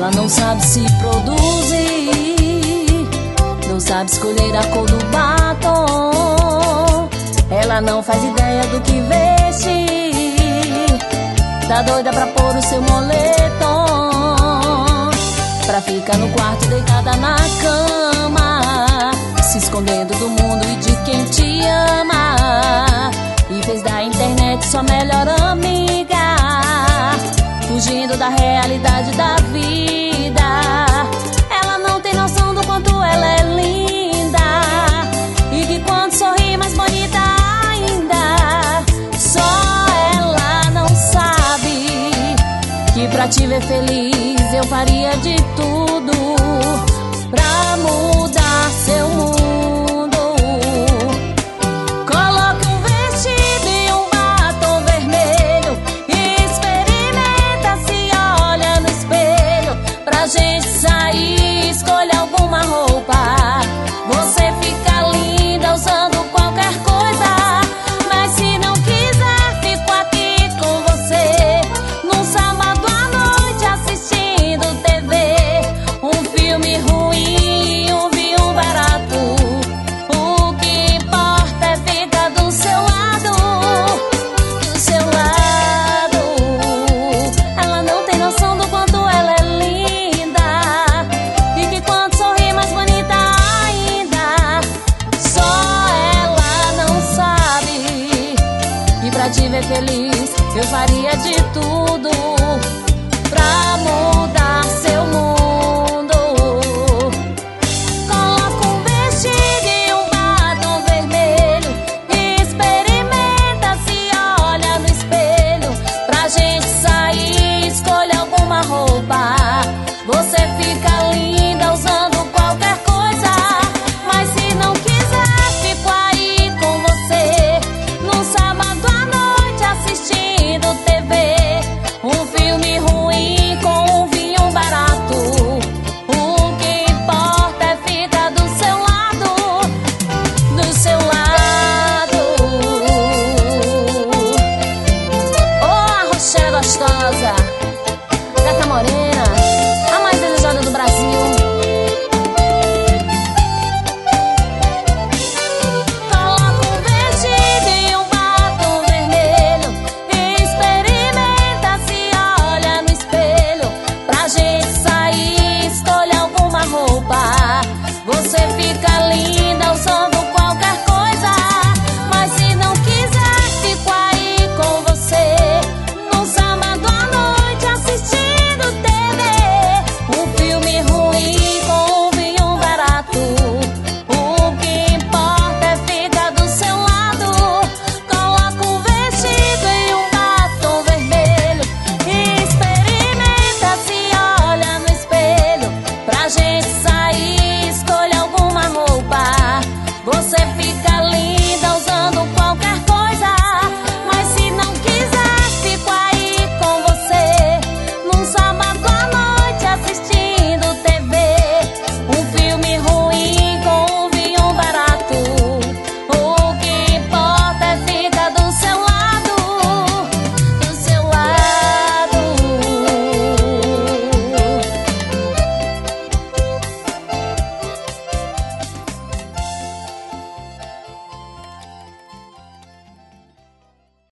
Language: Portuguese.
Ela não sabe se produzir, não sabe escolher a cor do batom. Ela não faz ideia do que veste, tá doida pra pôr o seu moletom, pra ficar no quarto deitada na cama, se escondendo do mundo e de quem te ama. E fez da internet sua melhor amiga, fugindo da realidade da vida. Ela não tem noção do quanto ela é linda, e que quando sorri mais bonita ainda. Só ela não sabe que pra te ver feliz eu faria de tudo pra mudar seu mundo. Coloque um vestido e um batom vermelho e experimenta, se olha no espelho. Pra gente sair, escolha alguma roupa. Você fica linda usando qualquer coisa, mas se não quiser, fico aqui com você num sábado à noite assistindo TV. Um filme ruim, um vinho barato, o que importa é ficar do seu lado, do seu lado. Ela não tem noção do quanto ela é linda, e que quando sorri mais bonita ainda. Só ela não sabe que pra te ver feliz eu faria de tudo